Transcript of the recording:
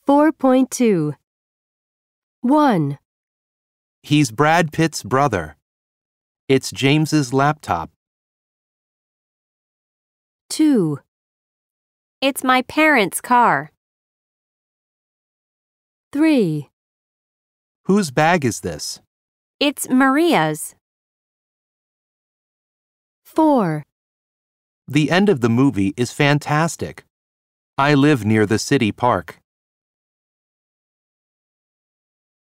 4.2. 1, He's Brad Pitt's brother. It's James's laptop. 2, It's my parents' car. 3, Whose bag is this? It's Maria's. 4, The end of the movie is fantastic. I live near the city park.